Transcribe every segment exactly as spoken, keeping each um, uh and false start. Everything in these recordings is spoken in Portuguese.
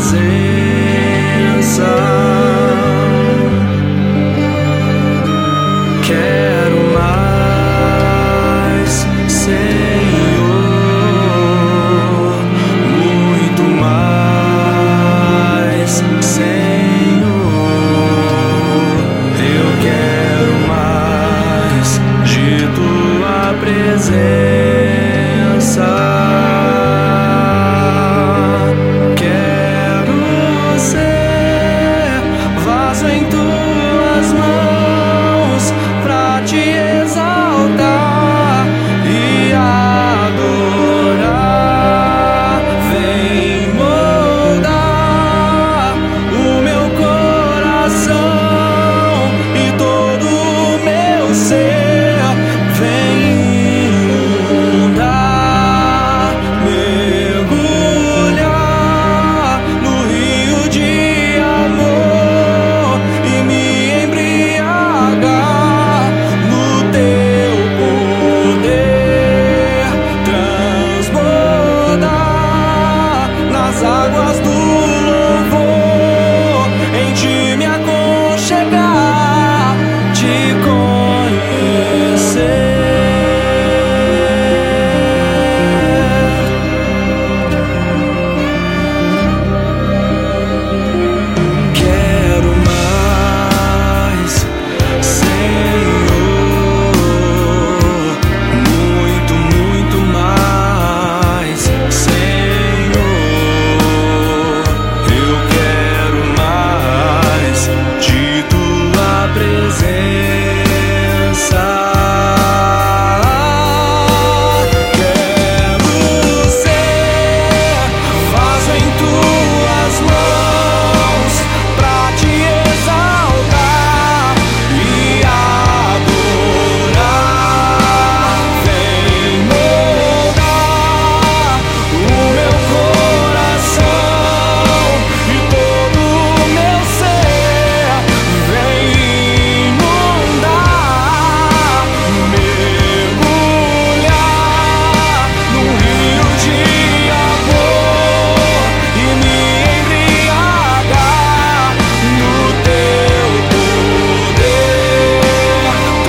Quero mais, Senhor, muito mais, Senhor. Eu quero mais de tua presença. Quero ser vaso em tuas mãos pra te exaltar e adorar. Vem moldar o meu coração e todo o meu ser. Vem inundar, mergulhar no rio de amor e me embriagar no teu poder, transbordar nas águas do louvor, em ti me aconchegar, te conhecer. Quero mais, Senhor, muito, muito mais, Senhor. Eu quero mais de tua presença. Quero ser vaso em tuas mãos pra te exaltar e adorar. Vem moldar o meu coração e todo o meu ser. Vem inundar, mergulhar no rio de amor e me embriagar no teu poder,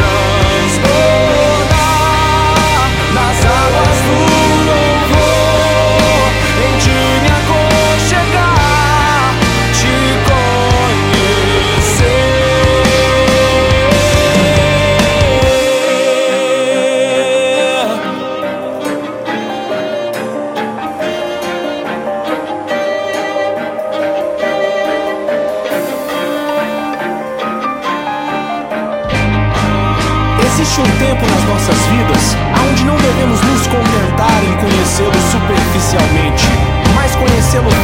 transbordar nas águas do louvor, em ti me aconchegar, te conhecer. Existe um tempo nas nossas vidas onde não devemos nos contentar em conhecê-lo superficialmente, mas conhecê-lo